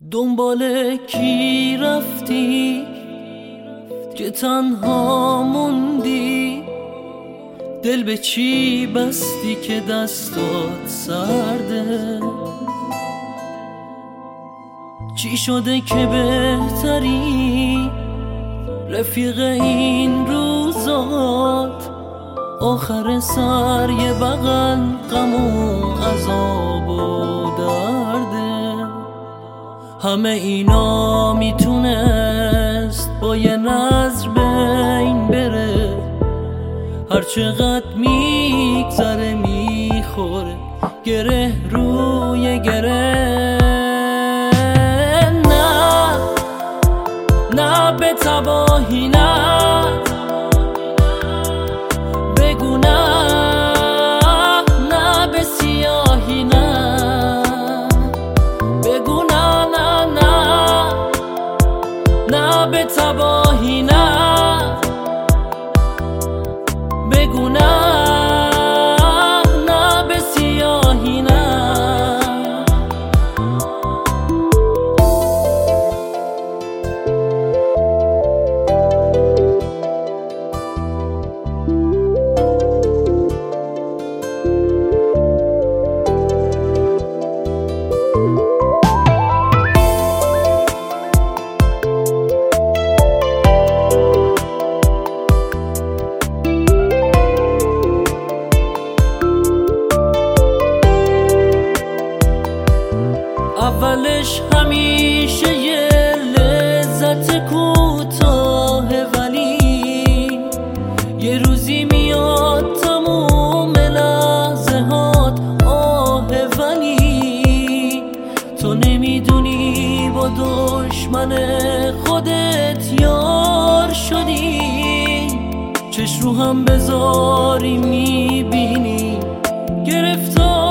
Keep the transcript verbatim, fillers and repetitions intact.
دنبال کی رفتی که تنها موندی؟ دل به چی بستی که دستات سرده؟ چی شده که بهتری رفیق این روزات؟ آخر سر یه بغل غم و عذاب و درده. همه اینا میتونست با یه نظر بین بره، هر چقدر میگذره میخوره گره روی گره. نه نه به تباهی نه، بگو نه نه به سیاهی نه، بگو نه نه نه نه به تباهی نه، بگو نه نه به سیاهی نه. اولش همیشه یه لذت کوتاهه، ولی یه روزی میاد تموم لحظه هات آهه. ولی تو نمیدونی با دشمن خودت یار شدی، چش رو هم بذاری میبینی گرفتار